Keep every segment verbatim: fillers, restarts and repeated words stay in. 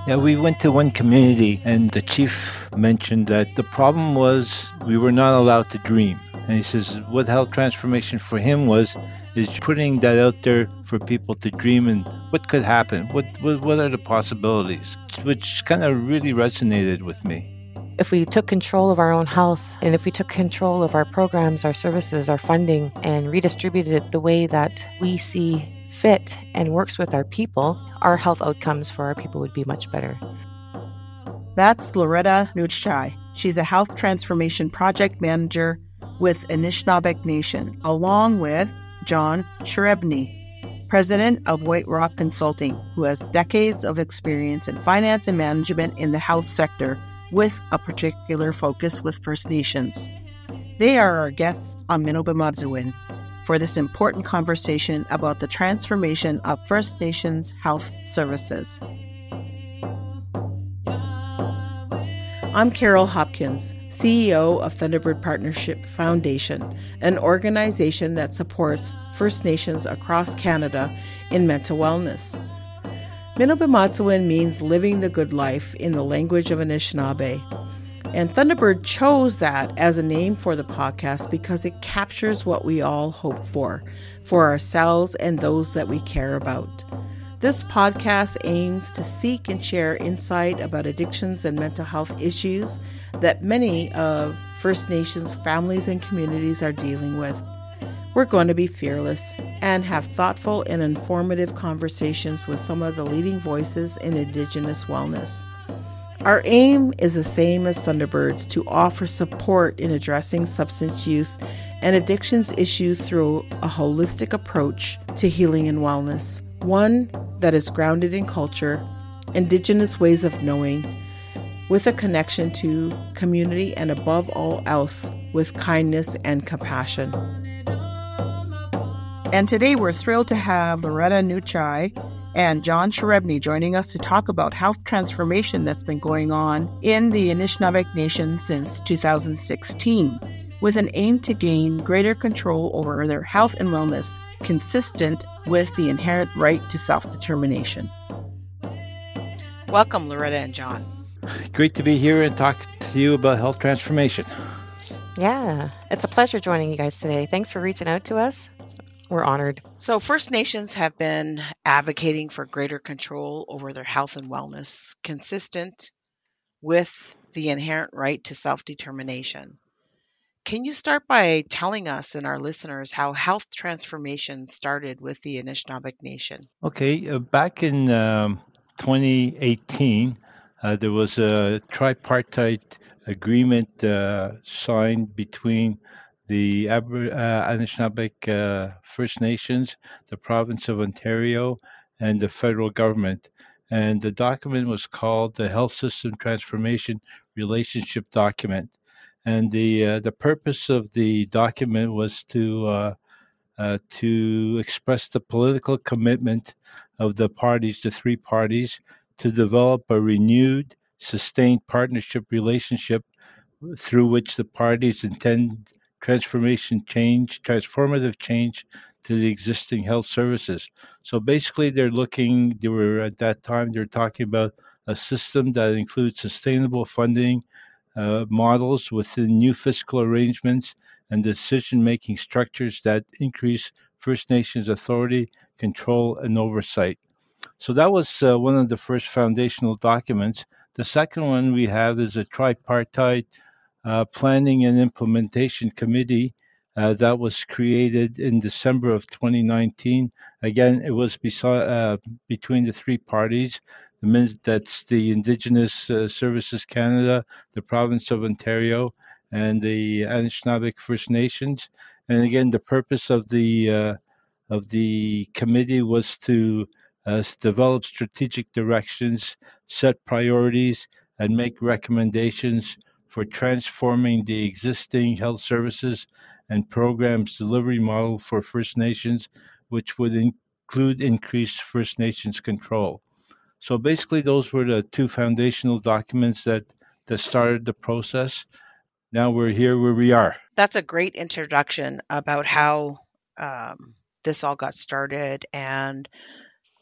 Yeah, we went to one community and the chief mentioned that the problem was we were not allowed to dream. And he says what health transformation for him was is putting that out there for people to dream and what could happen, what what, what are the possibilities, which kind of really resonated with me. If we took control of our own health and if we took control of our programs, our services, our funding, and redistributed it the way that we see fit and works with our people, our health outcomes for our people would be much better. That's Loretta Nuchai. She's a health transformation project manager with Anishinaabeg Nation, along with John Cherebny, president of White Rock Consulting, who has decades of experience in finance and management in the health sector with a particular focus with First Nations. They are our guests on Minobimazowin for this important conversation about the transformation of First Nations health services. I'm Carol Hopkins, C E O of Thunderbird Partnership Foundation, an organization that supports First Nations across Canada in mental wellness. Minobimazowin means living the good life in the language of Anishinaabe. And Thunderbird chose that as a name for the podcast because it captures what we all hope for, for ourselves and those that we care about. This podcast aims to seek and share insight about addictions and mental health issues that many of First Nations families and communities are dealing with. We're going to be fearless and have thoughtful and informative conversations with some of the leading voices in Indigenous wellness. Our aim is the same as Thunderbird's, to offer support in addressing substance use and addictions issues through a holistic approach to healing and wellness, one that is grounded in culture, Indigenous ways of knowing, with a connection to community and above all else, with kindness and compassion. And today we're thrilled to have Loretta Nuchai and John Cherebny joining us to talk about health transformation that's been going on in the Anishinaabeg Nation since two thousand sixteen, with an aim to gain greater control over their health and wellness, consistent with the inherent right to self-determination. Welcome, Loretta and John. Great to be here and talk to you about health transformation. Yeah, it's a pleasure joining you guys today. Thanks for reaching out to us. We're honored. So First Nations have been advocating for greater control over their health and wellness, consistent with the inherent right to self-determination. Can you start by telling us and our listeners how health transformation started with the Anishinaabeg Nation? Okay, uh, back in um, twenty eighteen, uh, there was a tripartite agreement uh, signed between the Aber- uh, Anishinaabe uh, First Nations, the province of Ontario, and the federal government. And the document was called the Health System Transformation Relationship Document. And the uh, the purpose of the document was to uh, uh, to express the political commitment of the parties, the three parties, to develop a renewed, sustained partnership relationship through which the parties intend transformation change, transformative change to the existing health services. So basically, they're looking, they were at that time, they're talking about a system that includes sustainable funding uh, models within new fiscal arrangements and decision making structures that increase First Nations authority, control, and oversight. So that was uh, one of the first foundational documents. The second one we have is a tripartite uh, planning and implementation committee uh, that was created in December of twenty nineteen. Again, it was beside, uh, between the three parties. The min- that's the Indigenous uh, Services Canada, the province of Ontario, and the Anishinaabe First Nations. And again, the purpose of the uh, of the committee was to uh, develop strategic directions, set priorities, and make recommendations for transforming the existing health services and programs delivery model for First Nations, which would include increased First Nations control. So basically, those were the two foundational documents that, that started the process. Now we're here where we are. That's a great introduction about how um, this all got started and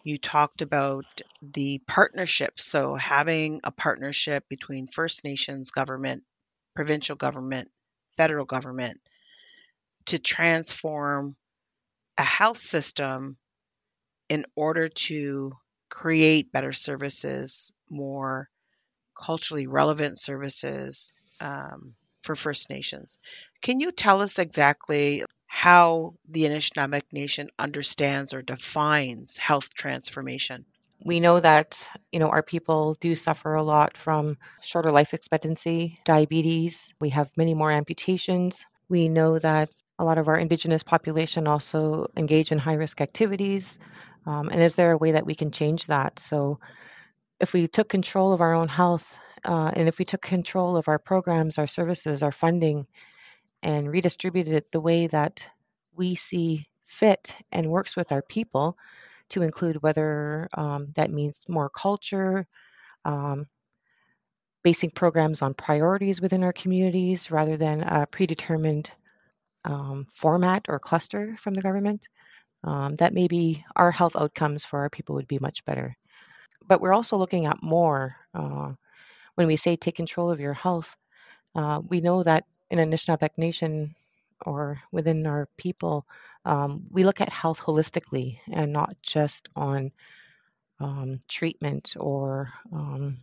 You talked about the partnership. So having a partnership between First Nations government, provincial government, federal government to transform a health system in order to create better services, more culturally relevant services um, for First Nations. Can you tell us exactly how the Anishinaabe Nation understands or defines health transformation? We know that, you know, our people do suffer a lot from shorter life expectancy, diabetes. We have many more amputations. We know that a lot of our Indigenous population also engage in high risk activities. Um, and is there a way that we can change that? So, if we took control of our own health, uh, and if we took control of our programs, our services, our funding, and redistributed it the way that we see fit and works with our people, to include whether um, that means more culture, um, basing programs on priorities within our communities rather than a predetermined um, format or cluster from the government, um, that maybe our health outcomes for our people would be much better. But we're also looking at more. Uh, when we say take control of your health, uh, we know that in Anishinaabe Nation or within our people, um, we look at health holistically and not just on um, treatment or um,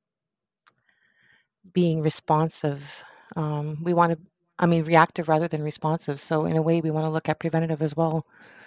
being responsive. Um, we want to, I mean, reactive rather than responsive. So, in a way, we want to look at preventative as well.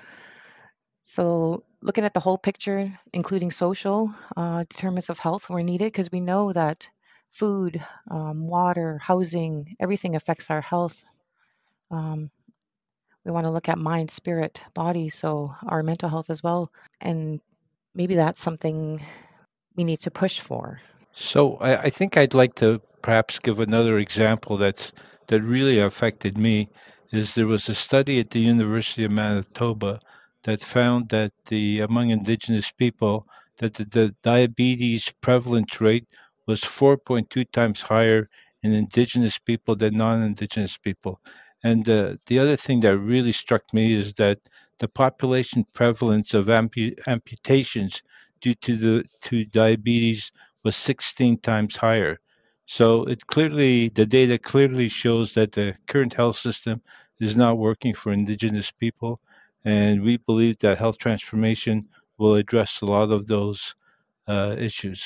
So, looking at the whole picture, including social uh, determinants of health where needed, because we know that food, um, water, housing, everything affects our health. Um, we want to look at mind, spirit, body, so our mental health as well. And maybe that's something we need to push for. So I, I think I'd like to perhaps give another example that's that really affected me. Is there was a study at the University of Manitoba that found that the among Indigenous people that the, the diabetes prevalence rate was four point two times higher in Indigenous people than non-Indigenous people. And uh, the other thing that really struck me is that the population prevalence of ampu- amputations due to the to diabetes was sixteen times higher. So it clearly, the data clearly shows that the current health system is not working for Indigenous people. And we believe that health transformation will address a lot of those uh, issues.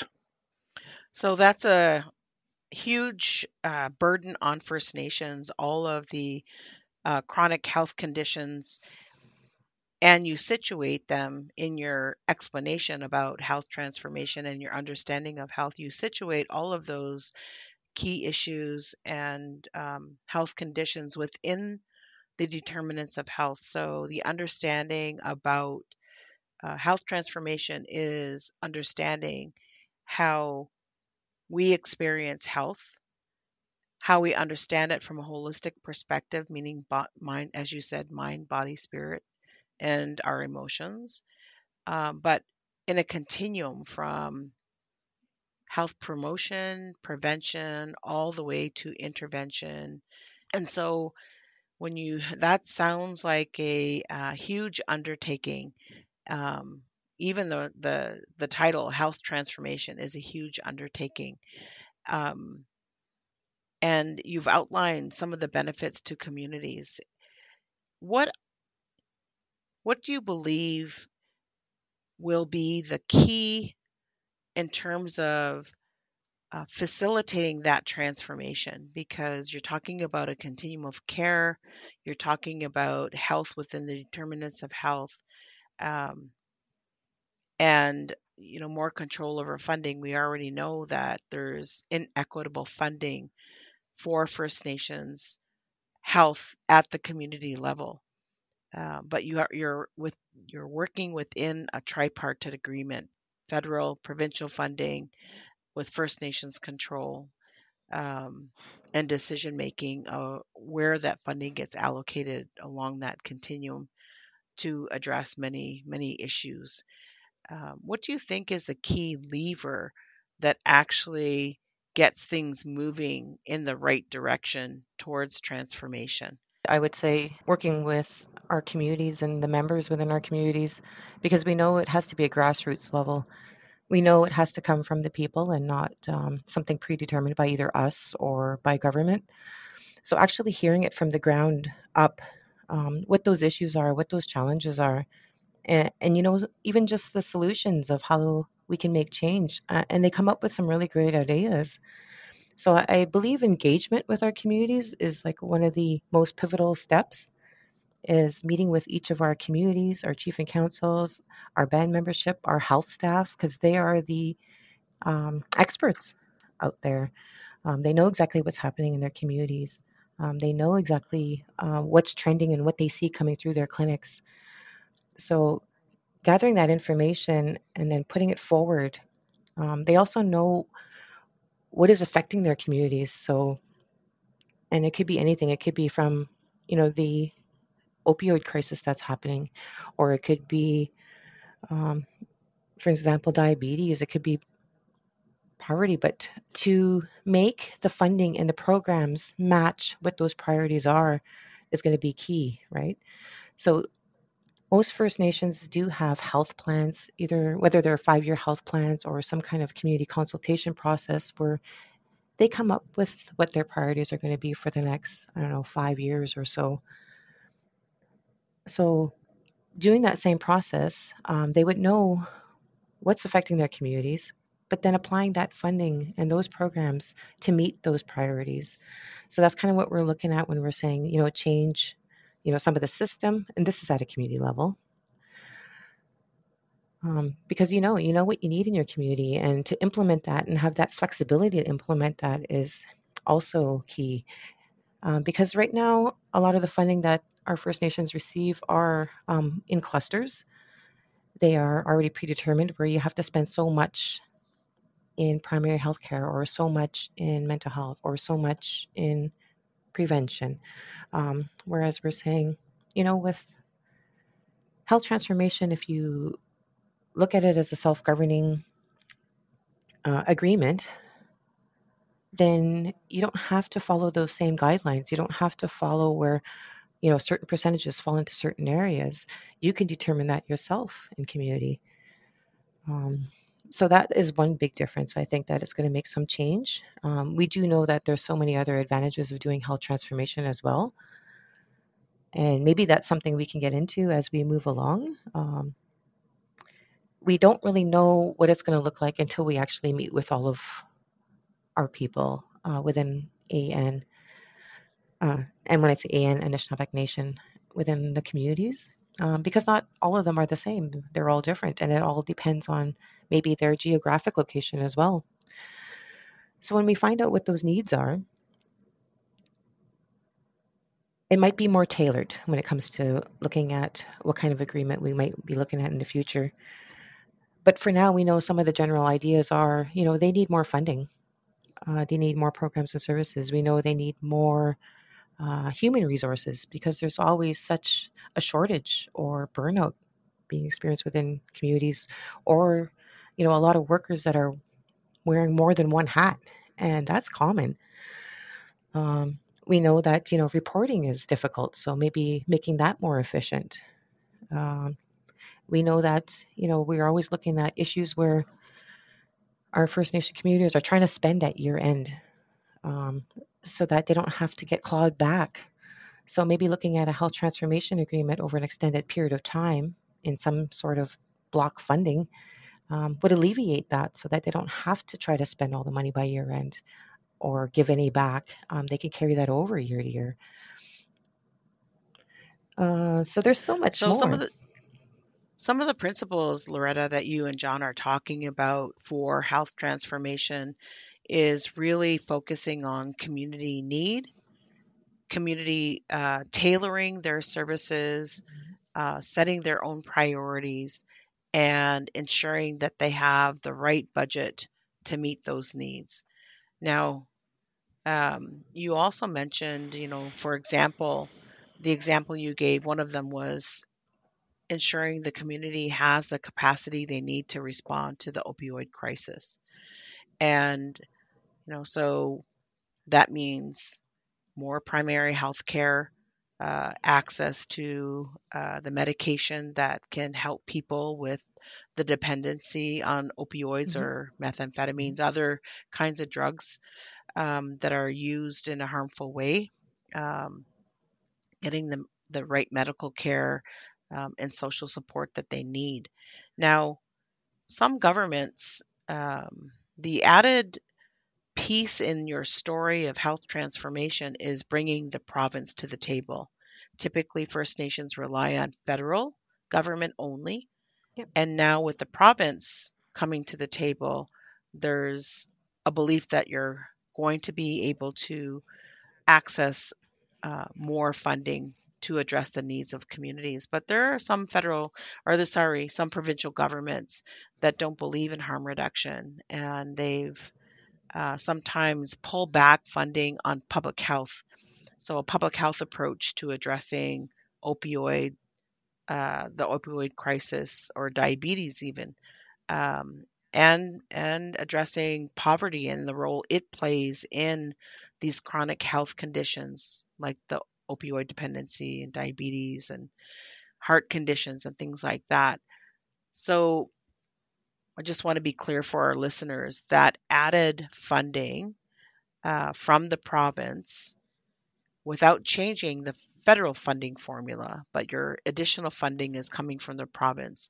So that's a huge uh, burden on First Nations, all of the uh, chronic health conditions, and you situate them in your explanation about health transformation and your understanding of health. You situate all of those key issues and um, health conditions within the determinants of health. So the understanding about uh, health transformation is understanding how we experience health, how we understand it from a holistic perspective, meaning bo- mind, as you said, mind, body, spirit, and our emotions, um, but in a continuum from health promotion, prevention, all the way to intervention. And so when you, that sounds like a, uh huge undertaking. Um, even though the the title health transformation is a huge undertaking. Um, and you've outlined some of the benefits to communities. What what do you believe will be the key in terms of uh, facilitating that transformation? Because you're talking about a continuum of care, you're talking about health within the determinants of health, um, and you know more control over funding. We already know that there's inequitable funding for First Nations health at the community level. Uh, but you are you're with you're working within a tripartite agreement, federal, provincial funding with First Nations control, um, and decision making, uh, where that funding gets allocated along that continuum to address many many issues. Um, what do you think is the key lever that actually gets things moving in the right direction towards transformation? I would say working with our communities and the members within our communities, because we know it has to be a grassroots level. We know it has to come from the people and not um, something predetermined by either us or by government. So actually hearing it from the ground up, um, what those issues are, what those challenges are, and, and you know, even just the solutions of how we can make change. Uh, and they come up with some really great ideas. So I, I believe engagement with our communities is like one of the most pivotal steps, is meeting with each of our communities, our chief and councils, our band membership, our health staff, because they are the um, experts out there. Um, they know exactly what's happening in their communities. Um, they know exactly uh, what's trending and what they see coming through their clinics. So gathering that information and then putting it forward. Um, they also know what is affecting their communities. So, and it could be anything. It could be from, you know, the opioid crisis that's happening, or it could be, um, for example, diabetes. It could be poverty. But to make the funding and the programs match what those priorities are is going to be key, right? So most First Nations do have health plans, either whether they're five-year health plans or some kind of community consultation process where they come up with what their priorities are going to be for the next, I don't know, five years or so. So doing that same process, um, they would know what's affecting their communities, but then applying that funding and those programs to meet those priorities. So that's kind of what we're looking at when we're saying, you know, change, you know, some of the system, and this is at a community level. Um, because you know, you know what you need in your community, and to implement that and have that flexibility to implement that is also key. Um, because right now, a lot of the funding that our First Nations receive are um, in clusters. They are already predetermined, where you have to spend so much in primary health care, or so much in mental health, or so much in prevention. Um, whereas we're saying, you know, with health transformation, if you look at it as a self-governing uh, agreement, then you don't have to follow those same guidelines. You don't have to follow where, you know, certain percentages fall into certain areas. You can determine that yourself in community. Um, so that is one big difference. I think that it's going to make some change. Um, we do know that there's so many other advantages of doing health transformation as well. And maybe that's something we can get into as we move along. Um, we don't really know what it's going to look like until we actually meet with all of our people uh, within A N. Uh, and when I say A N, Anishinaabe Nation, within the communities, um, because not all of them are the same. They're all different, and it all depends on maybe their geographic location as well. So when we find out what those needs are, it might be more tailored when it comes to looking at what kind of agreement we might be looking at in the future. But for now, we know some of the general ideas are, you know, they need more funding. Uh, they need more programs and services. We know they need more uh, human resources, because there's always such a shortage or burnout being experienced within communities, or, you know, a lot of workers that are wearing more than one hat, and that's common. Um, we know that, you know, reporting is difficult, so maybe making that more efficient. Um, we know that, you know, we're always looking at issues where our First Nation communities are trying to spend at year end, um, so that they don't have to get clawed back. So maybe looking at a health transformation agreement over an extended period of time in some sort of block funding um, would alleviate that, so that they don't have to try to spend all the money by year end or give any back. Um, they can carry that over year to year. Uh, so there's so much So some more. of the some of the principles, Loretta, that you and John are talking about for health transformation is really focusing on community need, community uh, tailoring their services, uh, setting their own priorities, and ensuring that they have the right budget to meet those needs. Now, um, you also mentioned, you know, for example, the example you gave, one of them was ensuring the community has the capacity they need to respond to the opioid crisis. And, you know, so that means more primary health care, uh, access to uh, the medication that can help people with the dependency on opioids Mhm. or methamphetamines, other kinds of drugs um, that are used in a harmful way, um, getting them the right medical care um, and social support that they need. Now, some governments, um, the added piece in your story of health transformation is bringing the province to the table. Typically, First Nations rely on federal government only. Yep. And now, with the province coming to the table, there's a belief that you're going to be able to access uh, more funding to address the needs of communities. But there are some federal, or the sorry, some provincial governments that don't believe in harm reduction, and they've uh, sometimes pull back funding on public health. So a public health approach to addressing opioid, uh, the opioid crisis, or diabetes even, um, and and addressing poverty and the role it plays in these chronic health conditions like the opioid dependency and diabetes and heart conditions and things like that. So I just want to be clear for our listeners that added funding uh, from the province without changing the federal funding formula, but your additional funding is coming from the province.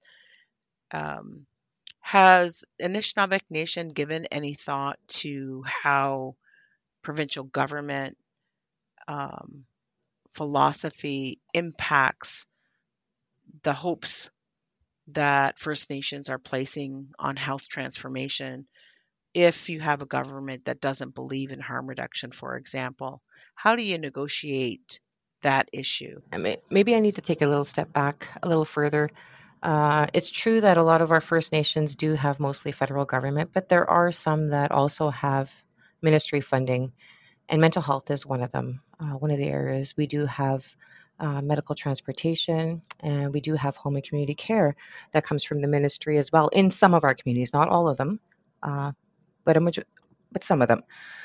Um, has Anishinaabe Nation given any thought to how provincial government um, philosophy impacts the hopes that First Nations are placing on health transformation if you have a government that doesn't believe in harm reduction, for example? How do you negotiate that issue? I may, maybe I need to take a little step back a little further. Uh, it's true that a lot of our First Nations do have mostly federal government, but there are some that also have ministry funding, and mental health is one of them. Uh, one of the areas we do have uh, medical transportation, and we do have home and community care that comes from the ministry as well in some of our communities, not all of them, uh, but a major- but some of them.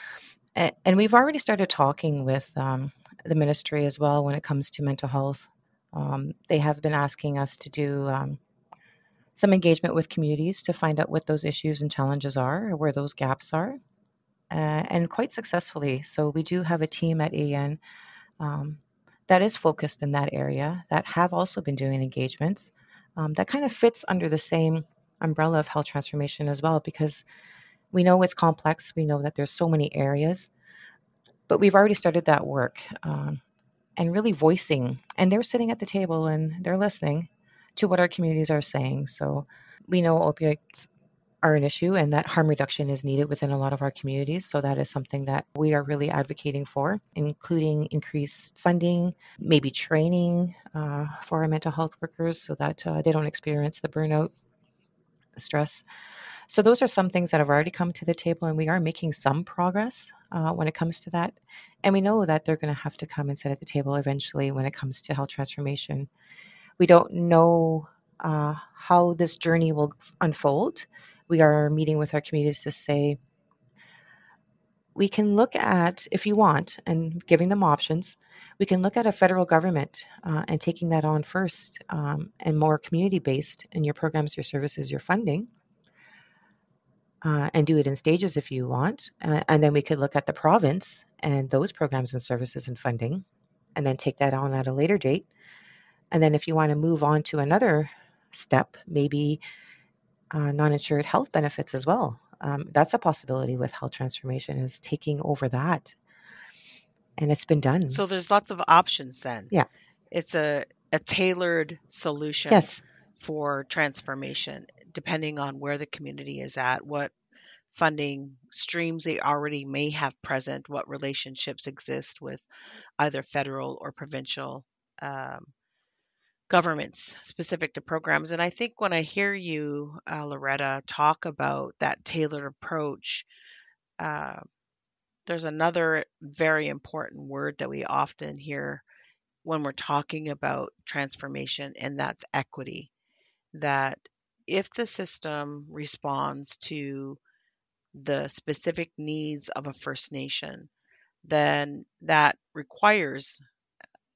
A- And we've already started talking with um, the ministry as well when it comes to mental health. Um, they have been asking us to do um, some engagement with communities to find out what those issues and challenges are, or where those gaps are, uh, and quite successfully. So we do have a team at A N um, that is focused in that area that have also been doing engagements. Um, that kind of fits under the same umbrella of health transformation as well, because we know it's complex. We know that there's so many areas, but we've already started that work um, and really voicing. And they're sitting at the table and they're listening to what our communities are saying. So we know opioids are an issue and that harm reduction is needed within a lot of our communities. So that is something that we are really advocating for, including increased funding, maybe training uh, for our mental health workers so that uh, they don't experience the burnout, stress. So those are some things that have already come to the table, and we are making some progress uh, when it comes to that. And we know that they're going to have to come and sit at the table eventually when it comes to health transformation. We don't know uh, how this journey will unfold. We are meeting with our communities to say, we can look at, if you want, and giving them options, we can look at a federal government uh, and taking that on first um, and more community based in your programs, your services, your funding. Uh, and do it in stages if you want. Uh, and then we could look at the province and those programs and services and funding, and then take that on at a later date. And then if you want to move on to another step, maybe uh, non-insured health benefits as well. Um, that's a possibility with health transformation, is taking over that. And it's been done. So there's lots of options then. Yeah. It's a, a tailored solution Yes. for transformation, depending on where the community is at, what funding streams they already may have present, what relationships exist with either federal or provincial um, governments specific to programs. And I think when I hear you, uh, Loretta, talk about that tailored approach, uh, there's another very important word that we often hear when we're talking about transformation, and that's equity. That if the system responds to the specific needs of a First Nation, then that requires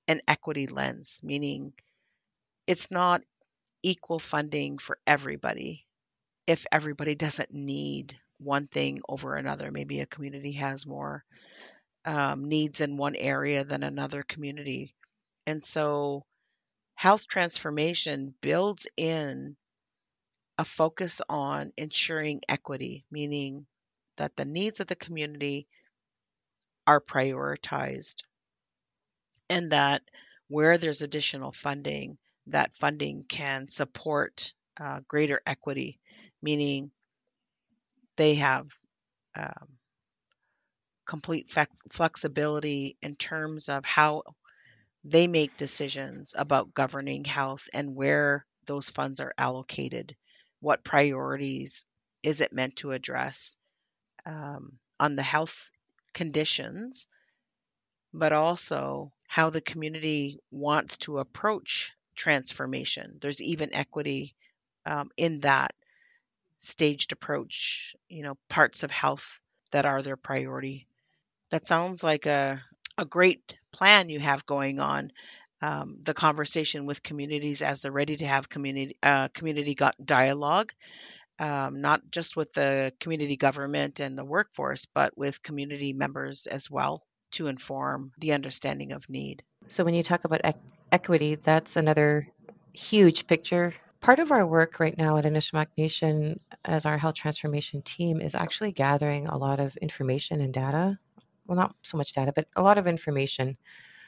an equity lens, meaning it's not equal funding for everybody. If everybody doesn't need one thing over another, maybe a community has more um, needs in one area than another community. And so health transformation builds in a focus on ensuring equity, meaning that the needs of the community are prioritized and that where there's additional funding, that funding can support uh, greater equity, meaning they have um, complete flex- flexibility in terms of how they make decisions about governing health and where those funds are allocated. What priorities is it meant to address um, on the health conditions, but also how the community wants to approach transformation. There's even equity um, in that staged approach, you know, parts of health that are their priority. That sounds like a, a great plan you have going on. Um, the conversation with communities as they're ready to have community uh, community got dialogue, um, not just with the community government and the workforce, but with community members as well to inform the understanding of need. So when you talk about ec- equity, that's another huge picture. Part of our work right now at Anishinaabeg Nation as our health transformation team is actually gathering a lot of information and data. Well, not so much data, but a lot of information.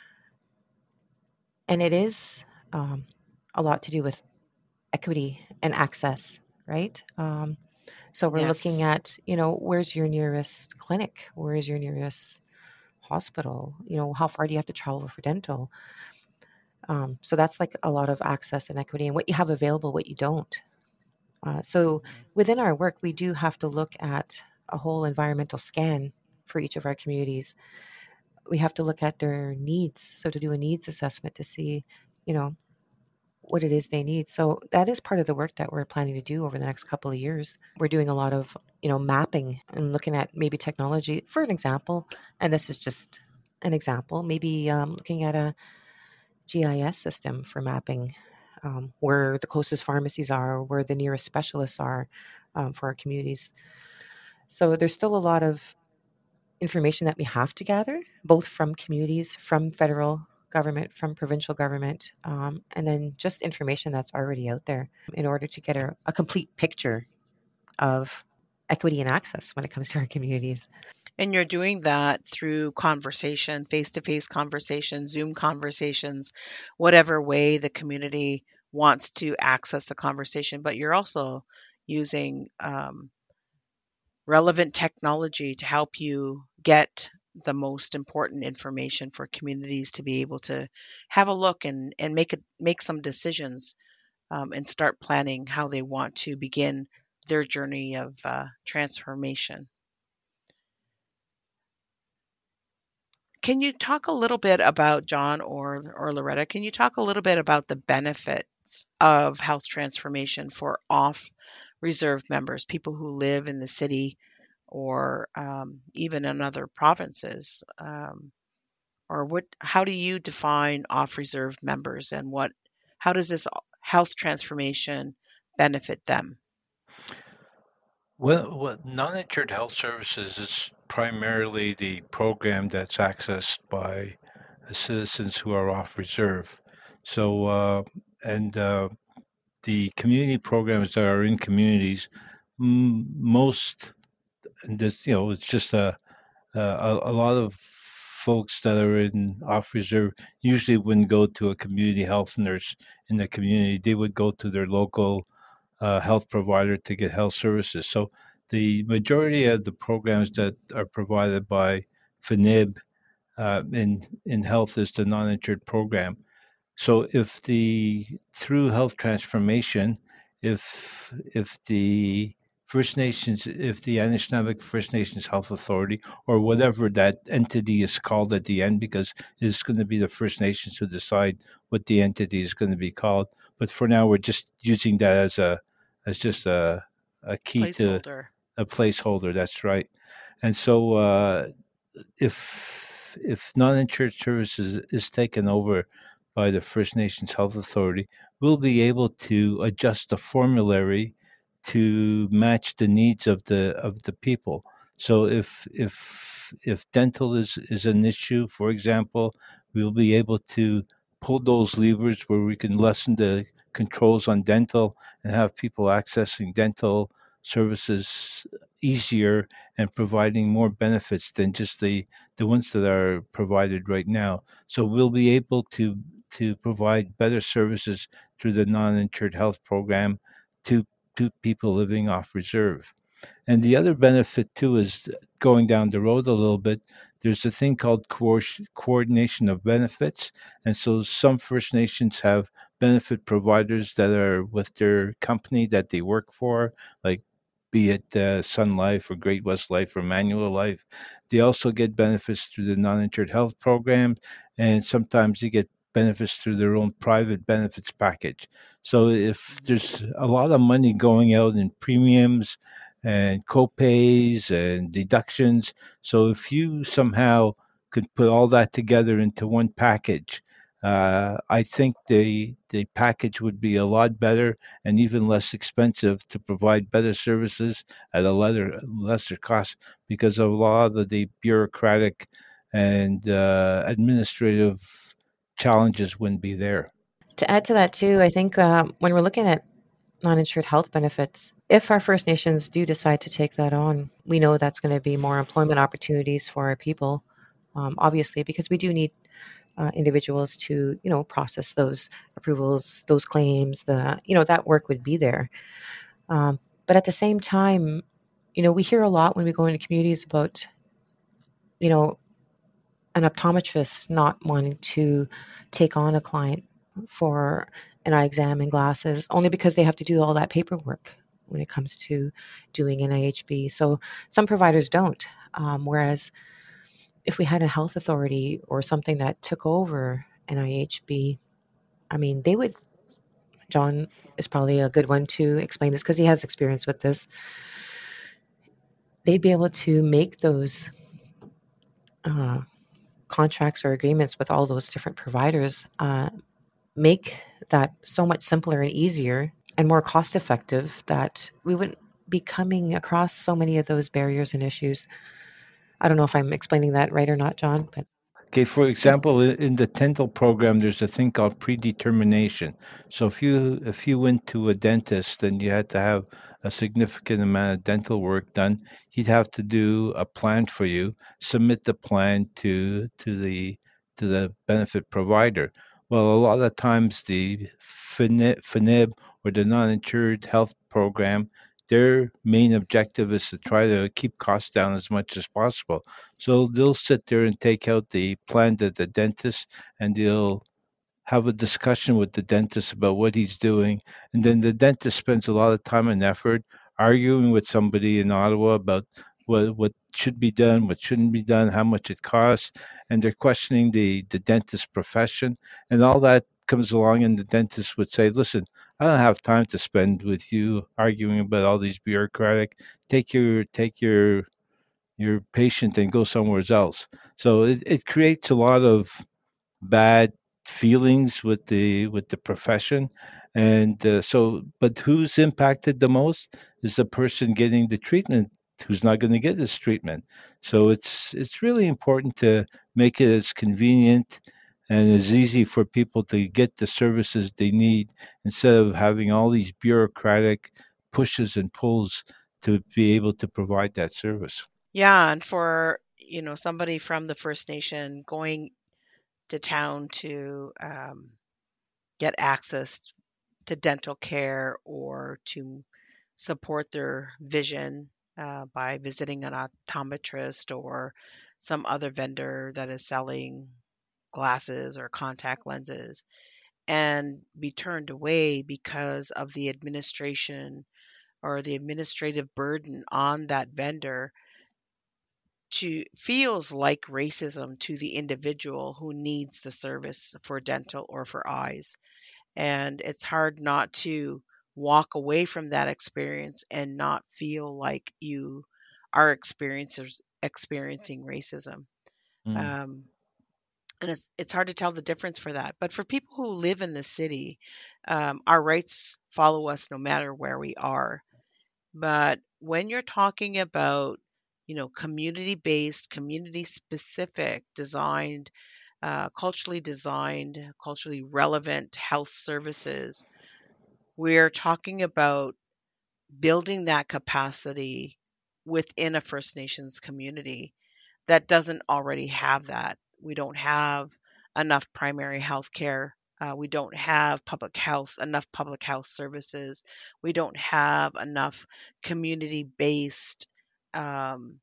And it is um, a lot to do with equity and access, right? Um, so we're looking Yes. at, you know, where's your nearest clinic? Where is your nearest hospital? You know, how far do you have to travel for dental? Um, so that's like a lot of access and equity and what you have available, what you don't. Uh, so Mhm. within our work, we do have to look at a whole environmental scan for each of our communities. We have to look at their needs. So to do a needs assessment to see, you know, what it is they need. So that is part of the work that we're planning to do over the next couple of years. We're doing a lot of, you know, mapping and looking at maybe technology. For an example, and this is just an example, maybe um, looking at a G I S system for mapping um, where the closest pharmacies are, where the nearest specialists are um, for our communities. So there's still a lot of information that we have to gather, both from communities, from federal government, from provincial government, um, and then just information that's already out there in order to get a, a complete picture of equity and access when it comes to our communities. And you're doing that through conversation, face to face conversation, Zoom conversations, whatever way the community wants to access the conversation. But you're also using um, relevant technology to help you get the most important information for communities to be able to have a look and, and make it make some decisions um, and start planning how they want to begin their journey of uh, transformation. Can you talk a little bit about John or or Loretta? Can you talk a little bit about the benefits of health transformation for off reserve members, people who live in the city or um, even in other provinces? Um, or what? How do you define off reserve members, and what? How does this health transformation benefit them? Well, well, non-insured health services is primarily the program that's accessed by citizens who are off reserve. So, uh, and uh, the community programs that are in communities, m- most, and this, you know, it's just a, a, a lot of folks that are in off reserve usually wouldn't go to a community health nurse in the community. They would go to their local uh, health provider to get health services. So the majority of the programs that are provided by F N I B uh, in in health is the non-insured program. So if the through health transformation, if if the First Nations, if the Anishinaabe First Nations Health Authority, or whatever that entity is called at the end, because it's going to be the First Nations who decide what the entity is going to be called. But for now, we're just using that as a as just a a key to Placeholder. a placeholder. That's right. And so uh, if if non-insured services is taken over by the First Nations Health Authority, we'll be able to adjust the formulary to match the needs of the of the people. So if if if dental is is an issue, for example, we'll be able to pull those levers where we can lessen the controls on dental and have people accessing dental services easier and providing more benefits than just the the ones that are provided right now. So we'll be able to to provide better services through the non-insured health program to to people living off reserve. And the other benefit too is going down the road a little bit. There's a thing called coordination of benefits, and so some First Nations have benefit providers that are with their company that they work for, like be it uh, Sun Life or Great West Life or Manual Life. They also get benefits through the non-insured health program, and sometimes they get benefits through their own private benefits package. So if there's a lot of money going out in premiums and co-pays and deductions. So if you somehow could put all that together into one package, uh, I think the the package would be a lot better and even less expensive to provide better services at a lesser lesser cost because of a lot of the bureaucratic and uh, administrative challenges wouldn't be there. To add to that too, I think um, when we're looking at non-insured health benefits, if our First Nations do decide to take that on, we know that's going to be more employment opportunities for our people, um, obviously, because we do need uh, individuals to, you know, process those approvals, those claims, the, you know, that work would be there. Um, but at the same time, you know, we hear a lot when we go into communities about, you know, an optometrist not wanting to take on a client for an eye exam and glasses only because they have to do all that paperwork when it comes to doing an I H B. So some providers don't. Um, whereas if we had a health authority or something that took over an I H B, I mean, they would, John is probably a good one to explain this because he has experience with this. They'd be able to make those uh, contracts or agreements with all those different providers, uh, make that so much simpler and easier and more cost effective that we wouldn't be coming across so many of those barriers and issues. I don't know if I'm explaining that right or not, John, but Okay, for example, i- in the dental program, there's a thing called predetermination. So if you if you went to a dentist and you had to have a significant amount of dental work done, he'd have to do a plan for you, submit the plan to to the to the benefit provider. Well, a lot of times the F N I- F N I B or the non-insured health program, their main objective is to try to keep costs down as much as possible. So they'll sit there and take out the plan to the dentist and they'll have a discussion with the dentist about what he's doing. And then the dentist spends a lot of time and effort arguing with somebody in Ottawa about what, what should be done, what shouldn't be done, how much it costs. And they're questioning the, the dentist profession. And all that comes along, and the dentist would say, listen, I don't have time to spend with you arguing about all these bureaucratic. Take your take your your patient and go somewhere else. So it, it creates a lot of bad feelings with the with the profession, and uh, so but who's impacted the most is the person getting the treatment who's not going to get this treatment. So it's it's really important to make it as convenient and as easy for people to get the services they need instead of having all these bureaucratic pushes and pulls to be able to provide that service. Yeah, and for, you know, somebody from the First Nation going to town to um, get access to dental care or to support their vision uh, by visiting an optometrist or some other vendor that is selling glasses or contact lenses and be turned away because of the administration or the administrative burden on that vendor to feels like racism to the individual who needs the service for dental or for eyes. And it's hard not to walk away from that experience and not feel like you are experiencers experiencing racism. Mm. Um, and it's it's hard to tell the difference for that. But for people who live in the city, um, our rights follow us no matter where we are. But when you're talking about, you know, community-based, community-specific, designed, uh, culturally designed, culturally relevant health services, we're talking about building that capacity within a First Nations community that doesn't already have that. We don't have enough primary health care. Uh, we don't have public health, enough public health services. We don't have enough community based um,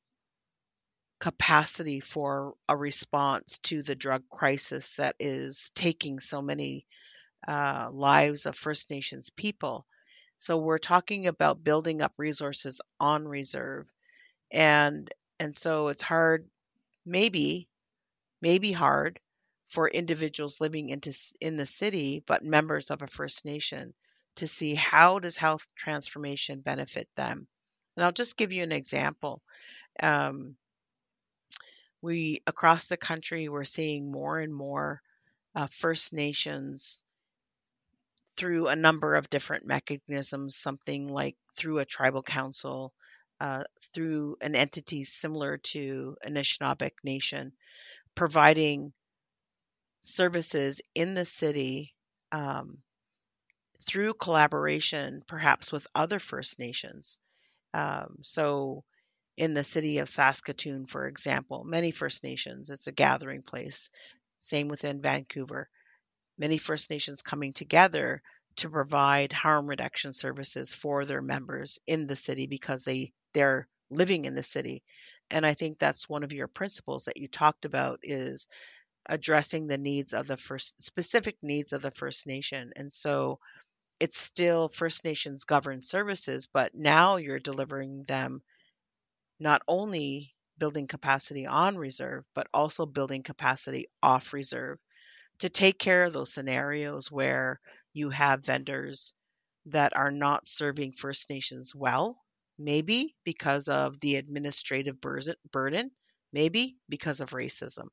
capacity for a response to the drug crisis that is taking so many uh, lives of First Nations people. So we're talking about building up resources on reserve, and and so it's hard, maybe maybe hard for individuals living into in the city but members of a First Nation to see how does health transformation benefit them. And I'll just give you an example. Um, we across the country we're seeing more and more uh, First Nations through a number of different mechanisms, something like through a tribal council, uh, through an entity similar to Anishinaabe Nation, providing services in the city um, through collaboration, perhaps with other First Nations. Um, so, in the city of Saskatoon, for example, many First Nations, it's a gathering place. Same within Vancouver, many First Nations coming together to provide harm reduction services for their members in the city because they they're living in the city. And I think that's one of your principles that you talked about is addressing the needs of the first specific needs of the First Nation. And so it's still First Nations governed services, but now you're delivering them not only building capacity on reserve, but also building capacity off reserve to take care of those scenarios where you have vendors that are not serving First Nations well, maybe because of the administrative burden, maybe because of racism.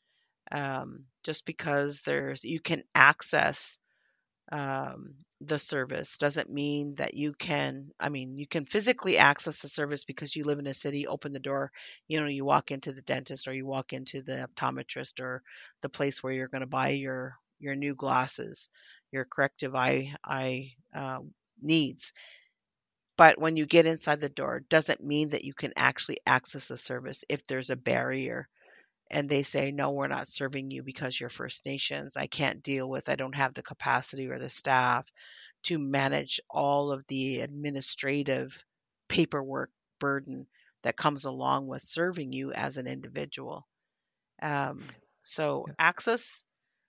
Um, just because there's you can access um, the service doesn't mean that you can. I mean, you can physically access the service because you live in a city. Open the door, you know, you walk into the dentist or you walk into the optometrist or the place where you're going to buy your your new glasses, your corrective eye eye uh, needs. But when you get inside the door, doesn't mean that you can actually access the service if there's a barrier and they say, no, we're not serving you because you're First Nations. I can't deal with, I don't have the capacity or the staff to manage all of the administrative paperwork burden that comes along with serving you as an individual. Um, so access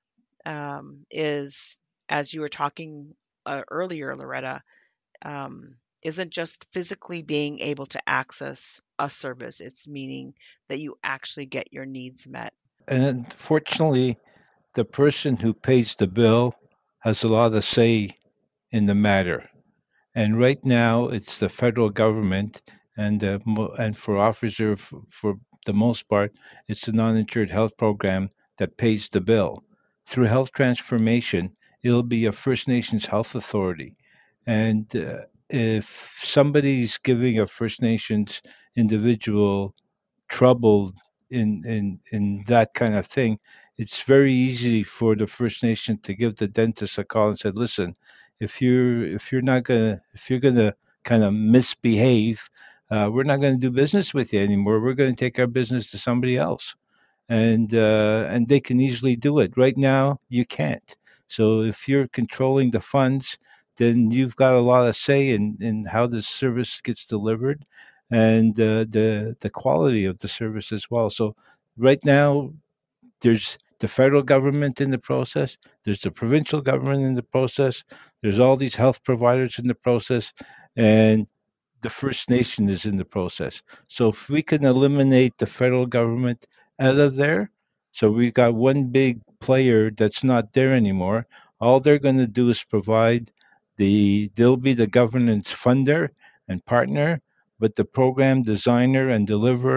um, is, as you were talking uh, earlier, Loretta, um, isn't just physically being able to access a service. It's meaning that you actually get your needs met. And fortunately, the person who pays the bill has a lot of say in the matter. And right now, it's the federal government, and uh, mo- and for off reserve, for the most part, it's the non-insured health program that pays the bill. Through health transformation, it'll be a First Nations health authority, and uh, if somebody's giving a First Nations individual trouble in in in that kind of thing, it's very easy for the First Nation to give the dentist a call and said, "Listen, if you're if you're not gonna if you're gonna kind of misbehave, uh, we're not going to do business with you anymore. We're going to take our business to somebody else." And uh, and they can easily do it. Right now, you can't. So if you're controlling the funds, then you've got a lot of say in, in how the service gets delivered and uh, the the quality of the service as well. So right now, there's the federal government in the process, there's the provincial government in the process, there's all these health providers in the process, and the First Nation is in the process. So if we can eliminate the federal government out of there, so we've got one big player that's not there anymore. All they're going to do is provide the, they'll be the governance funder and partner, but the program designer and deliverer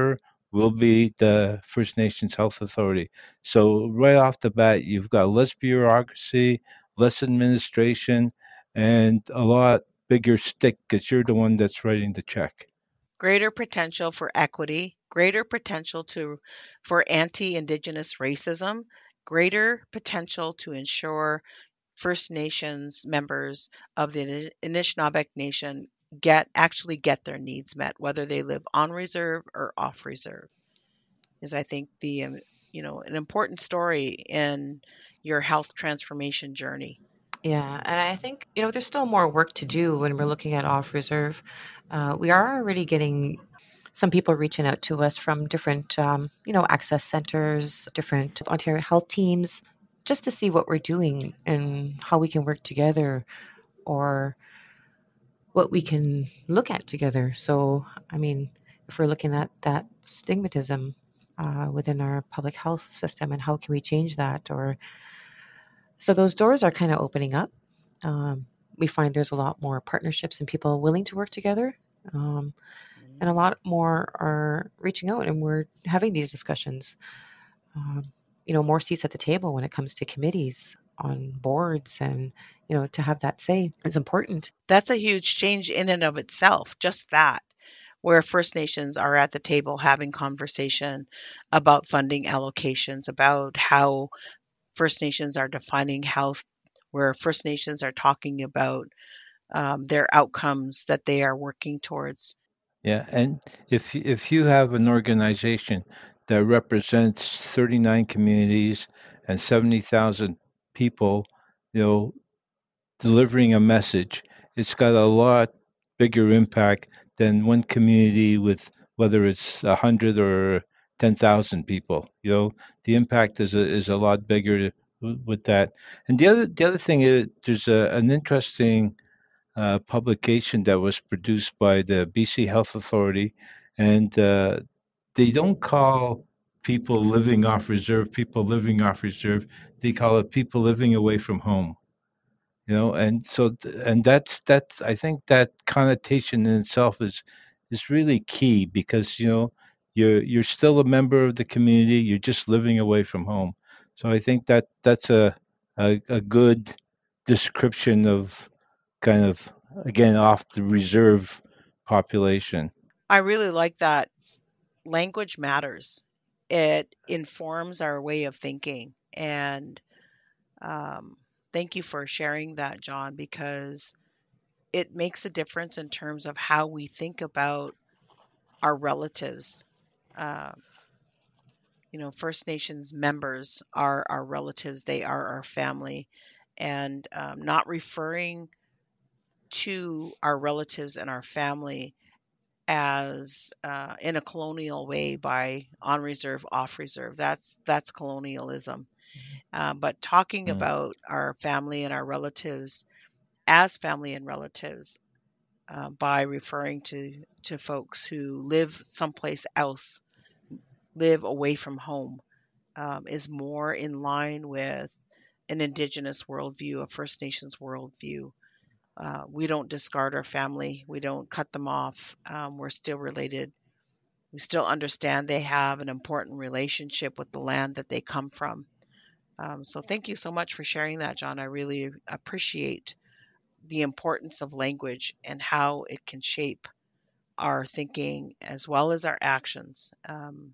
will be the First Nations Health Authority. So right off the bat, you've got less bureaucracy, less administration, and a lot bigger stick because you're the one that's writing the check. Greater potential for equity, greater potential to for anti-Indigenous racism, greater potential to ensure First Nations members of the Anishinaabe Nation get actually get their needs met, whether they live on reserve or off reserve, is I think the um, you know an important story in your health transformation journey. Yeah, and I think, you know, there's still more work to do when we're looking at off reserve. Uh, we are already getting some people reaching out to us from different, um, you know, access centers, different Ontario health teams, just to see what we're doing and how we can work together or what we can look at together. So, I mean, if we're looking at that stigmatism uh, within our public health system and how can we change that, or so those doors are kind of opening up. Um, we find there's a lot more partnerships and people willing to work together. Um, and a lot more are reaching out and we're having these discussions. Um, you know, more seats at the table when it comes to committees on boards, and, you know, to have that say is important. That's a huge change in and of itself, just that, where First Nations are at the table having conversation about funding allocations, about how First Nations are defining health, where First Nations are talking about um, their outcomes that they are working towards. Yeah, and if y- if you have an organization that represents thirty-nine communities and seventy thousand people, you know, delivering a message, it's got a lot bigger impact than one community with whether it's a hundred or ten thousand people. You know, the impact is a, is a lot bigger w- with that. And the other the other thing is there's a, an interesting uh, publication that was produced by the B C Health Authority, and uh, they don't call people living off reserve people living off reserve. They call it people living away from home. You know, and so th- and that's that's I think that connotation in itself is is really key because you know you're you're still a member of the community. You're just living away from home. So I think that that's a a, a good description of kind of again off the reserve population. I really like that. Language matters. It informs our way of thinking. And um, thank you for sharing that, John, because it makes a difference in terms of how we think about our relatives. Uh, you know, First Nations members are our relatives, they are our family, and um, not referring to our relatives and our family as uh, in a colonial way by on reserve, off reserve. That's that's colonialism. Uh, but talking Mm. about our family and our relatives as family and relatives uh, by referring to to folks who live someplace else, live away from home, um, is more in line with an Indigenous worldview, a First Nations worldview. Uh, we don't discard our family. We don't cut them off. Um, we're still related. We still understand they have an important relationship with the land that they come from. Um, so thank you so much for sharing that, John. I really appreciate the importance of language and how it can shape our thinking as well as our actions. Um,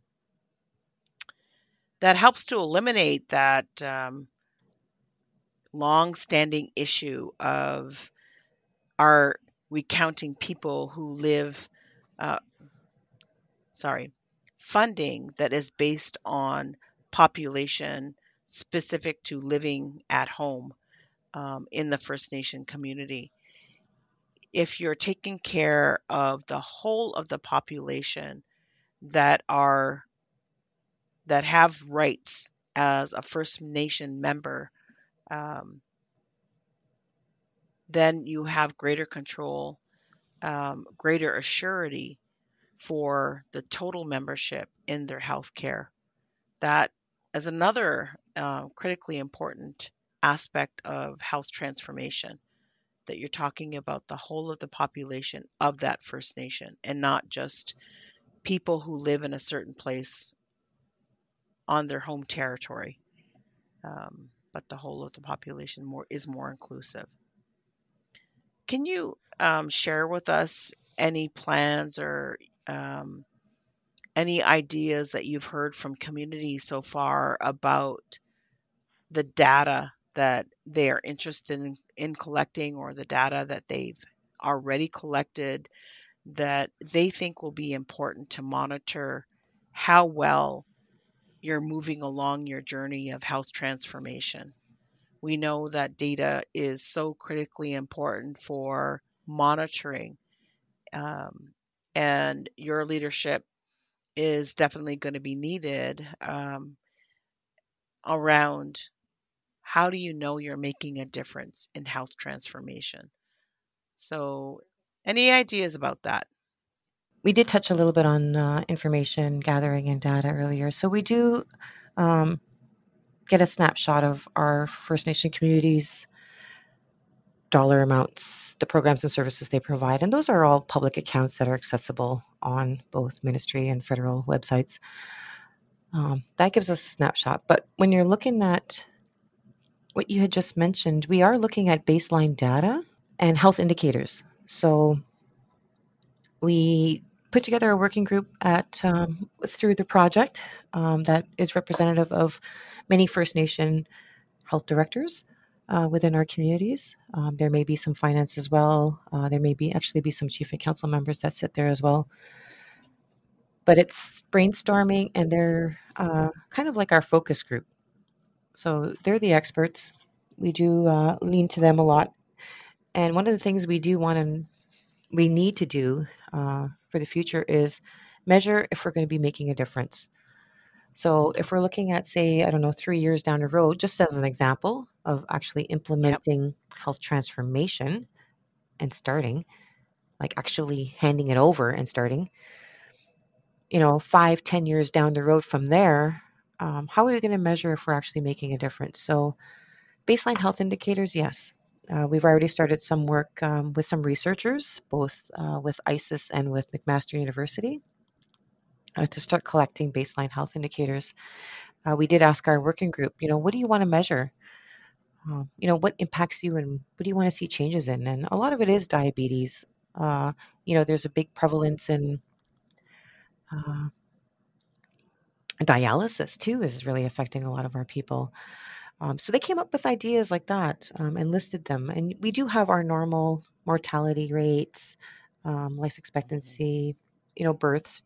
that helps to eliminate that um, long-standing issue of are we counting people who live, uh, sorry, funding that is based on population specific to living at home um, in the First Nation community. If you're taking care of the whole of the population that are that have rights as a First Nation member, um, then you have greater control, um, greater assurity for the total membership in their health care. That is another uh, critically important aspect of health transformation, that you're talking about the whole of the population of that First Nation and not just people who live in a certain place on their home territory, um, but the whole of the population more is more inclusive. Can you um, share with us any plans or um, any ideas that you've heard from communities so far about the data that they are interested in, in collecting, or the data that they've already collected that they think will be important to monitor how well you're moving along your journey of health transformation? We know that data is so critically important for monitoring, um, and your leadership is definitely going to be needed um, around how do you know you're making a difference in health transformation. So, any ideas about that? We did touch a little bit on uh, information gathering and data earlier. So we do um, get a snapshot of our First Nation communities, dollar amounts, the programs and services they provide, and those are all public accounts that are accessible on both ministry and federal websites. Um, that gives us a snapshot. But when you're looking at what you had just mentioned, we are looking at baseline data and health indicators. So we put together a working group at um, through the project um, that is representative of many First Nation health directors uh, within our communities. Um, there may be some finance as well. Uh, there may be actually be some chief and council members that sit there as well. But it's brainstorming, and they're uh, kind of like our focus group. So they're the experts. We do uh, lean to them a lot. And one of the things we do want to, we need to do uh, for the future is measure if we're going to be making a difference. So if we're looking at, say, I don't know, three years down the road, just as an example of actually Yep. implementing health transformation and starting, like actually handing it over and starting, you know, five, ten years down the road from there, um, how are we going to measure if we're actually making a difference? So baseline health indicators, yes. Uh, we've already started some work um, with some researchers, both uh, with ISIS and with McMaster University, uh, to start collecting baseline health indicators. Uh, we did ask our working group, you know, what do you want to measure? Uh, you know, what impacts you and what do you want to see changes in? And a lot of it is diabetes. Uh, you know, there's a big prevalence in uh, dialysis too, is really affecting a lot of our people. Um, so they came up with ideas like that um, and listed them. And we do have our normal mortality rates, um, life expectancy, you know, births.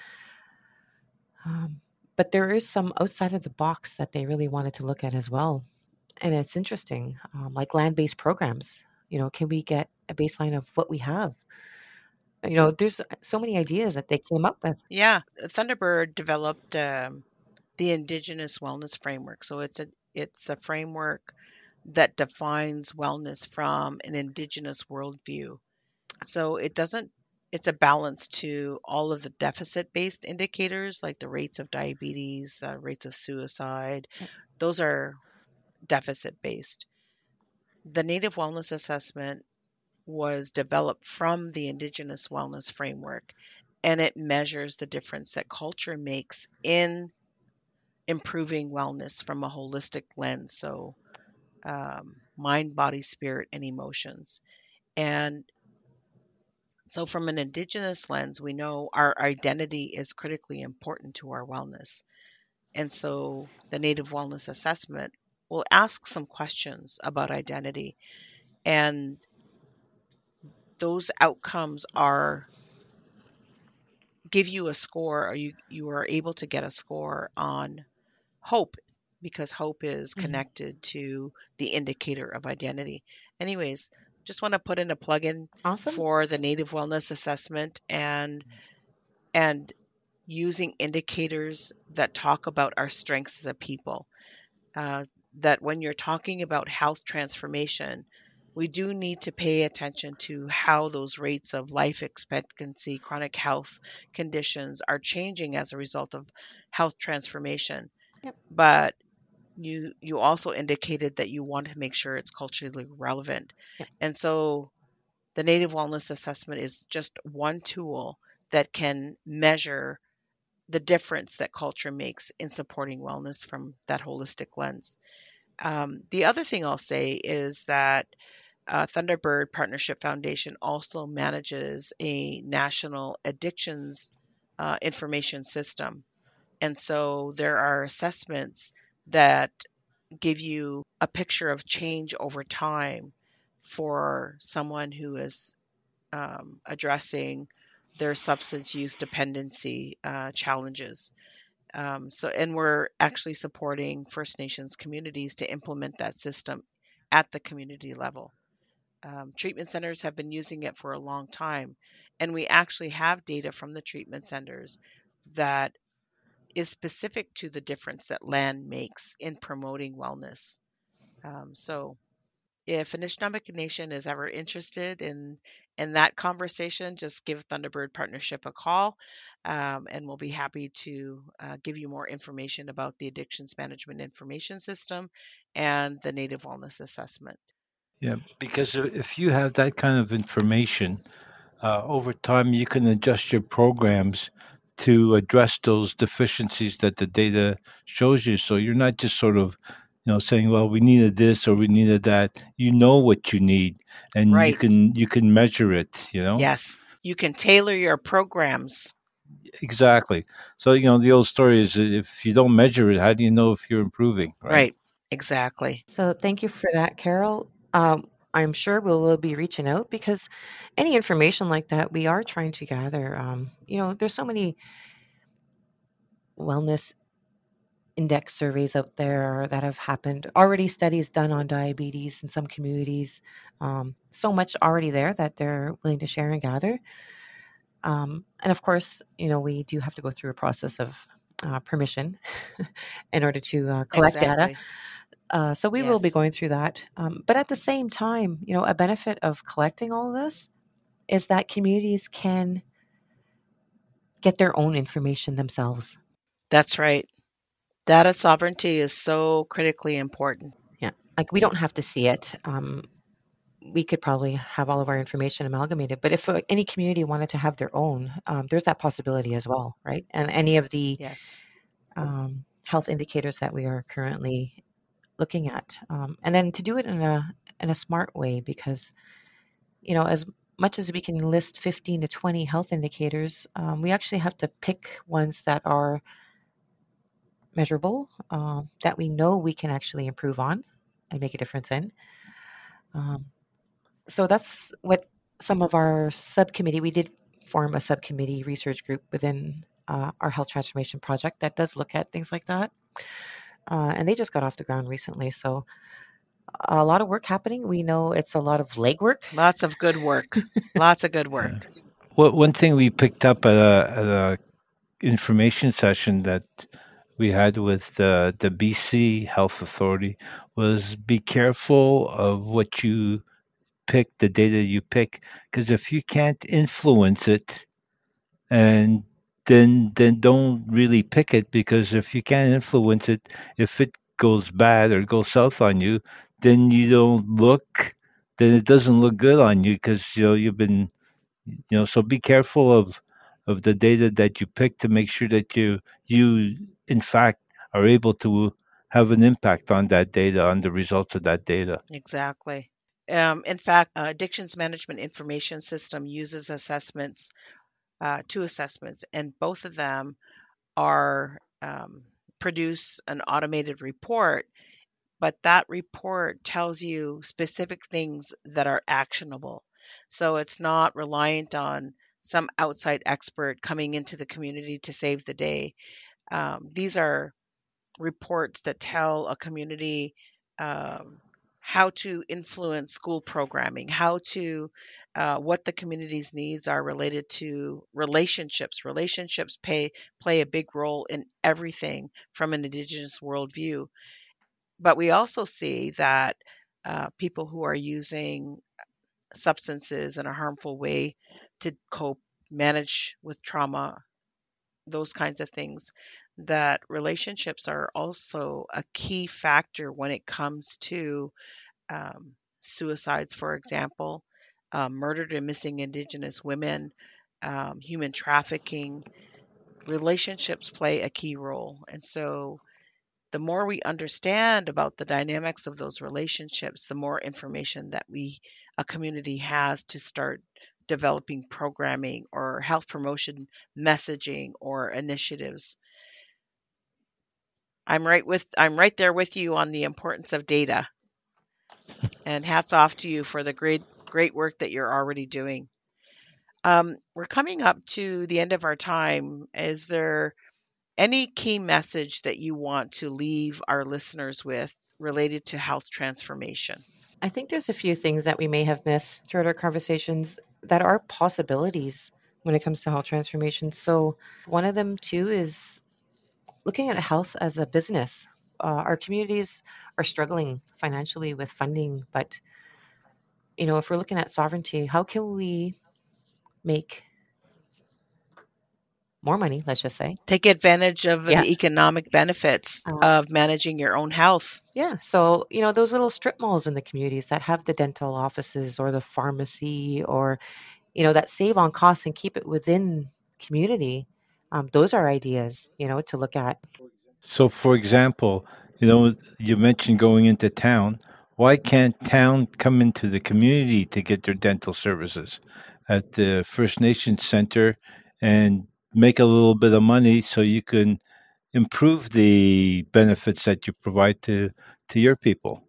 Um, but there is some outside of the box that they really wanted to look at as well. And it's interesting, um, like land-based programs. You know, can we get a baseline of what we have? You know, there's so many ideas that they came up with. Yeah, Thunderbird developed um, the Indigenous Wellness Framework. So it's a it's a framework that defines wellness from an Indigenous worldview. So it doesn't it's a balance to all of the deficit-based indicators like the rates of diabetes, the rates of suicide. Yep. Those are deficit-based. The Native Wellness Assessment was developed from the Indigenous Wellness Framework, and it measures the difference that culture makes in improving wellness from a holistic lens. So, um, mind, body, spirit, and emotions. And so, from an Indigenous lens, we know our identity is critically important to our wellness. And so, the Native Wellness Assessment will ask some questions about identity. And those outcomes are give you a score, or you, you are able to get a score on hope, because hope is Mhm. connected to the indicator of identity. Anyways, just want to put in a plug-in Awesome. for the Native Wellness Assessment and and using indicators that talk about our strengths as a people. Uh, that when you're talking about health transformation, we do need to pay attention to how those rates of life expectancy, chronic health conditions are changing as a result of health transformation. Yep. But you you also indicated that you want to make sure it's culturally relevant. Yep. And so the Native Wellness Assessment is just one tool that can measure the difference that culture makes in supporting wellness from that holistic lens. Um, the other thing I'll say is that uh, Thunderbird Partnership Foundation also manages a national addictions uh, information system. And so there are assessments that give you a picture of change over time for someone who is um, addressing their substance use dependency uh, challenges. Um, so, and we're actually supporting First Nations communities to implement that system at the community level. Um, treatment centers have been using it for a long time, and we actually have data from the treatment centers that is specific to the difference that land makes in promoting wellness. Um, so, if Anishinaabe Nation is ever interested in in that conversation, just give Thunderbird Partnership a call, um, and we'll be happy to uh, give you more information about the Addictions Management Information System and the Native Wellness Assessment. Yeah, because if if you have that kind of information, uh, over time you can adjust your programs to address those deficiencies that the data shows you. So you're not just sort of, you know, saying, "Well, we needed this or we needed that." You know what you need, and you Right. can you can measure it. You know. Yes. You can tailor your programs. Exactly. So, you know, the old story is that if you don't measure it, how do you know if you're improving, right? Right. Exactly. So thank you for that, Carol. Um, I'm sure we will be reaching out because any information like that we are trying to gather. Um, you know, there's so many wellness index surveys out there that have happened, already studies done on diabetes in some communities. Um, so much already there that they're willing to share and gather. Um, and of course, you know, we do have to go through a process of uh, permission in order to uh, collect data. Exactly. Uh, so we will be Yes. going through that. Um, but at the same time, you know, a benefit of collecting all of this is that communities can get their own information themselves. That's right. Data sovereignty is so critically important. Yeah. Like we don't have to see it. Um, we could probably have all of our information amalgamated. But if uh, any community wanted to have their own, um, there's that possibility as well, right? And any of the Yes. um, health indicators that we are currently looking at, um, and then to do it in a in a smart way, because you know, as much as we can list fifteen to twenty health indicators, um, we actually have to pick ones that are measurable, uh, that we know we can actually improve on and make a difference in. Um, so that's what some of our subcommittee, we did form a subcommittee research group within uh, our health transformation project that does look at things like that. Uh, and they just got off the ground recently. So a lot of work happening. We know it's a lot of legwork. Lots of good work. Lots of good work. Yeah. Well, one thing we picked up at a, at a information session that we had with the, the B C Health Authority was be careful of what you pick, the data you pick, because if you can't influence it, and then then don't really pick it, because if you can't influence it, if it goes bad or goes south on you, then you don't look, then it doesn't look good on you because you know you've been you know so be careful of of the data that you pick to make sure that you you in fact are able to have an impact on that data, on the results of that data. Exactly. Um, in fact, uh, Addictions Management Information System uses assessments, uh, two assessments, and both of them are um, produce an automated report, but that report tells you specific things that are actionable. So it's not reliant on some outside expert coming into the community to save the day. Um, these are reports that tell a community um, how to influence school programming, how to uh, what the community's needs are related to relationships. Relationships pay, play a big role in everything from an Indigenous worldview. But we also see that uh, people who are using substances in a harmful way to cope, manage with trauma, those kinds of things, that relationships are also a key factor when it comes to um, suicides, for example, uh, murdered and missing Indigenous women. um, human trafficking, relationships play a key role. And so the more we understand about the dynamics of those relationships, the more information that we a community has to start developing programming or health promotion messaging or initiatives. I'm right with I'm right there with you on the importance of data. And hats off to you for the great great work that you're already doing. Um, we're coming up to the end of our time. Is there any key message that you want to leave our listeners with related to health transformation? I think there's a few things that we may have missed throughout our conversations that are possibilities when it comes to health transformation. So, one of them too is looking at health as a business. Uh, our communities are struggling financially with funding, but you know, if we're looking at sovereignty, how can we make more money? Let's just say, Take advantage of yeah, the economic benefits uh, of managing your own health. yeah. So you know, those little strip malls in the communities that have the dental offices or the pharmacy, or you know, that save on costs and keep it within community. Um, those are ideas, you know, to look at. So, for example, you know, you mentioned going into town. Why can't town come into the community to get their dental services at the First Nations Center and make a little bit of money so you can improve the benefits that you provide to to your people?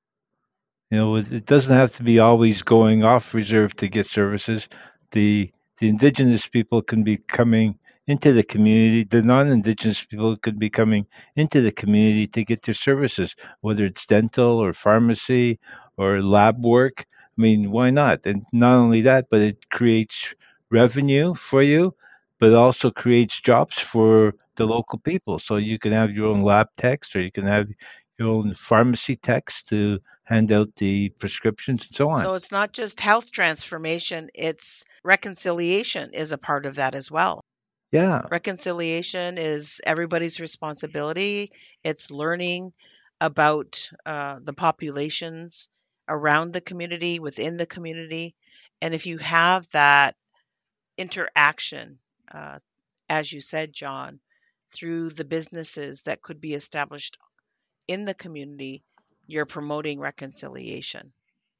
You know, it, it doesn't have to be always going off reserve to get services. The the indigenous people can be coming into the community. The non-indigenous people could be coming into the community to get their services, whether it's dental or pharmacy or lab work. I mean, why not? And not only that, but it creates revenue for you, but also creates jobs for the local people. So you can have your own lab techs, or you can have your own pharmacy techs to hand out the prescriptions and so on. So it's not just health transformation, it's reconciliation is a part of that as well. Yeah, Reconciliation is everybody's responsibility. It's learning about uh, the populations around the community, within the community. And if you have that interaction, uh, as you said, John, through the businesses that could be established in the community, you're promoting reconciliation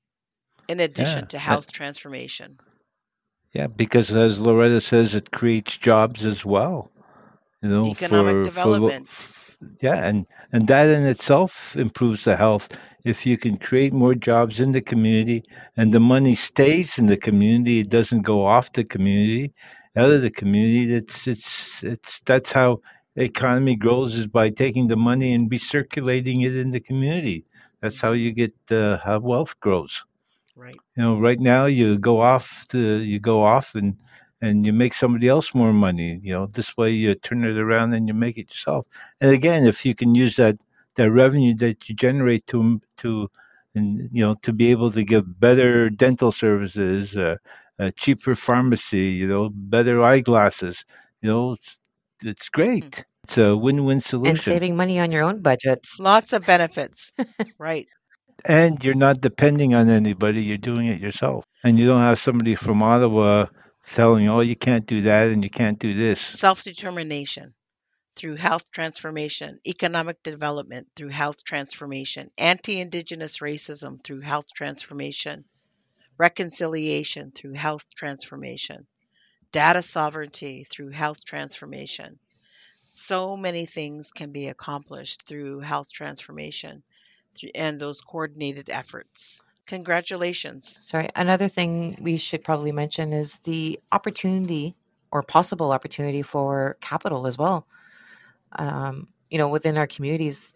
in yeah, addition to uh, health transformation. yeah. Because as Loretta says, it creates jobs as well. You know, Economic for for lo- development. yeah, and and that in itself improves the health. If you can create more jobs in the community and the money stays in the community, it doesn't go off the community, out of the community. It's it's it's that's how the economy grows, is by taking the money and recirculating it in the community. That's how Hmm. you get uh, how wealth grows. Right. You know, right now you go off to you go off and and you make somebody else more money. You know, this way you turn it around and you make it yourself. And again, if you can use that that revenue that you generate to to and you know to be able to give better dental services, uh, uh, cheaper pharmacy, you know, better eyeglasses, you know, it's, it's Hmm. great. It's a win-win And solution. saving money on your own budgets. Lots of benefits. Right. And you're not depending on anybody, you're doing it yourself. And you don't have somebody from Ottawa telling you, oh, you can't do that and you can't do this. Self determination through health transformation, economic development through health transformation, anti Indigenous racism through health transformation, reconciliation through health transformation, data sovereignty through health transformation. So many things can be accomplished through health transformation and those coordinated efforts. Congratulations. Sorry, another thing we should probably mention is the opportunity or possible opportunity for capital as well. Um, you know, within our communities,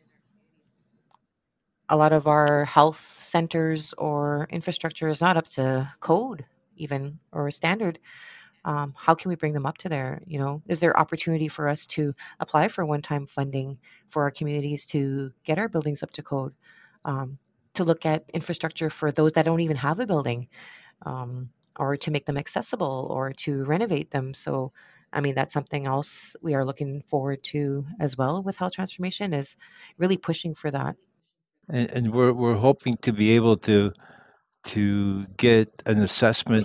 a lot of our health centers or infrastructure is not up to code even or standard. Um, how can we bring them up to there? You know, is there opportunity for us to apply for one-time funding for our communities to get our buildings up to code? Um, to look at infrastructure for those that don't even have a building, um, or to make them accessible or to renovate them. So, I mean, that's something else we are looking forward to as well with health transformation is really pushing for that. And, and we're, we're hoping to be able to to get an assessment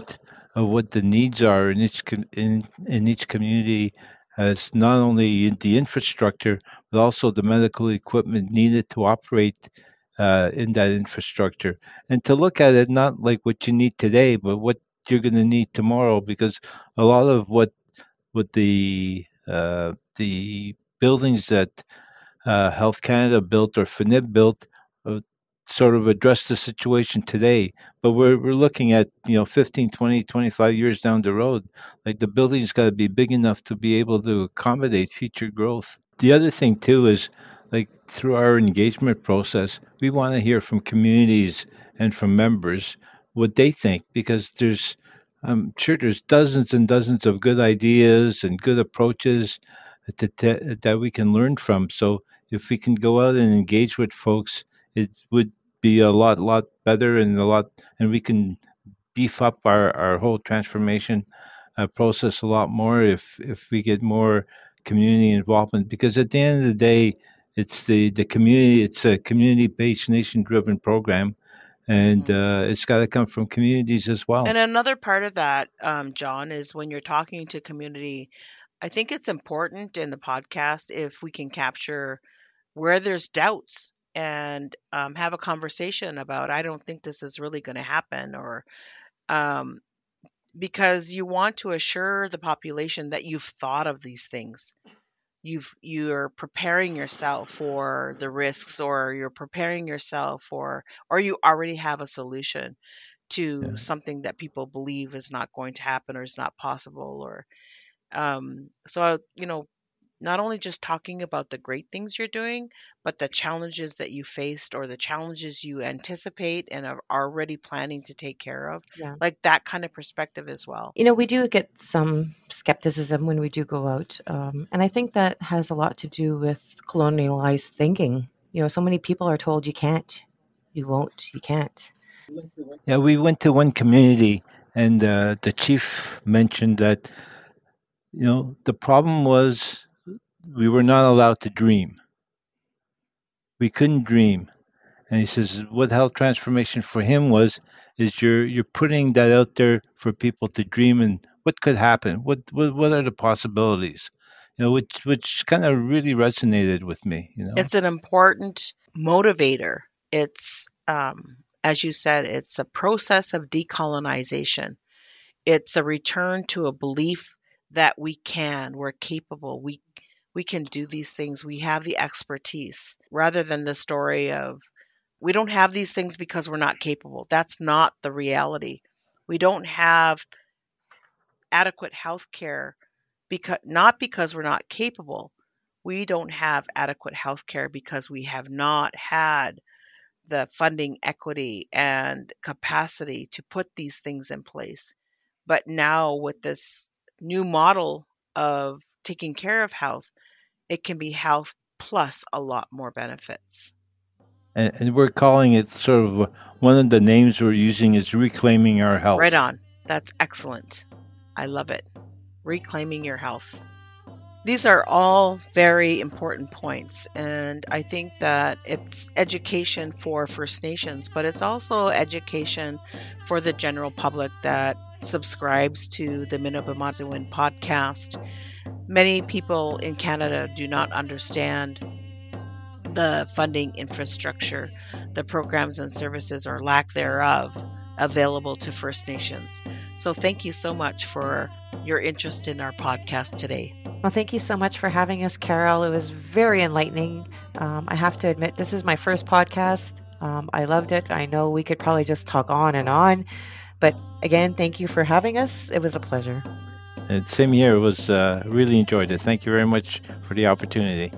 of what the needs are in each com- in in each community, as not only in the infrastructure but also the medical equipment needed to operate uh, in that infrastructure, and to look at it not like what you need today, but what you're going to need tomorrow, because a lot of what what the uh, the buildings that uh, Health Canada built or F N I B built uh, sort of address the situation today. But we're, we're looking at, you know, fifteen, twenty, twenty-five years down the road. Like the building's got to be big enough to be able to accommodate future growth. The other thing, too, is like through our engagement process, we want to hear from communities and from members what they think, because there's, I'm sure there's dozens and dozens of good ideas and good approaches that, that, that we can learn from. So if we can go out and engage with folks, it would be a lot, lot better, and a lot, and we can beef up our, our whole transformation uh, process a lot more if if we get more community involvement. Because at the end of the day, it's the the community. It's a community-based, nation-driven program, and Mhm. uh, it's got to come from communities as well. And another part of that, um, John, is when you're talking to community, I think it's important in the podcast if we can capture where there's doubts and um, have a conversation about, I don't think this is really going to happen, or um, because you want to assure the population that you've thought of these things. You've you're preparing yourself for the risks, or you're preparing yourself for, or you already have a solution to Yeah. something that people believe is not going to happen or is not possible, or um so you know not only just talking about the great things you're doing, but the challenges that you faced or the challenges you anticipate and are already planning to take care of, Yeah. like that kind of perspective as well. You know, we do get some skepticism when we do go out. Um, and I think that has a lot to do with colonialized thinking. You know, so many people are told you can't, you won't, you can't. Yeah, we went to one community, and uh, the chief mentioned that, you know, the problem was we were not allowed to dream. We couldn't dream. And he says what health transformation for him was is you're you're putting that out there for people to dream, and what could happen, what what, what are the possibilities, you know, which which kind of really resonated with me, you know. It's an important motivator. It's, um, as you said, it's a process of decolonization. It's a return to a belief that we can, we're capable, we we can do these things, we have the expertise, rather than the story of we don't have these things because we're not capable. That's not the reality. We don't have adequate health care because not because we're not capable. We don't have adequate health care because we have not had the funding equity and capacity to put these things in place. But now with this new model of taking care of health, it can be health plus a lot more benefits. And, and we're calling it sort of, one of the names we're using is reclaiming our health. Right on. That's excellent. I love it. Reclaiming your health. These are all very important points, and I think that it's education for First Nations, but it's also education for the general public that subscribes to the Minabemazewin podcast. Many people in Canada do not understand the funding infrastructure, the programs and services or lack thereof available to First Nations. So thank you so much for your interest in our podcast today. Well, thank you so much for having us, Carol. It was very enlightening. Um, I have to admit, this is my first podcast. Um, I loved it. I know we could probably just talk on and on. But again, thank you for having us. It was a pleasure. And same here. It was uh, really enjoyed it. Thank you very much for the opportunity.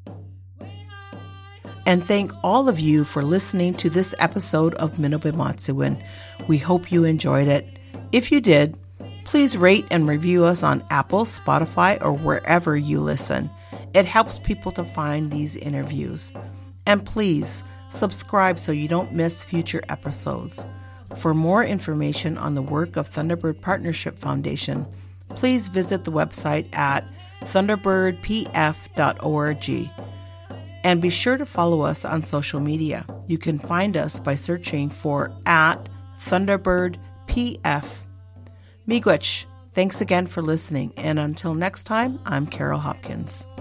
And thank all of you for listening to this episode of Minabemazewin. We hope you enjoyed it. If you did, please rate and review us on Apple, Spotify, or wherever you listen. It helps people to find these interviews. And please subscribe so you don't miss future episodes. For more information on the work of Thunderbird Partnership Foundation, please visit the website at thunderbird p f dot org. And be sure to follow us on social media. You can find us by searching for at Thunderbird P F. Miigwech. Thanks again for listening, and until next time, I'm Carol Hopkins.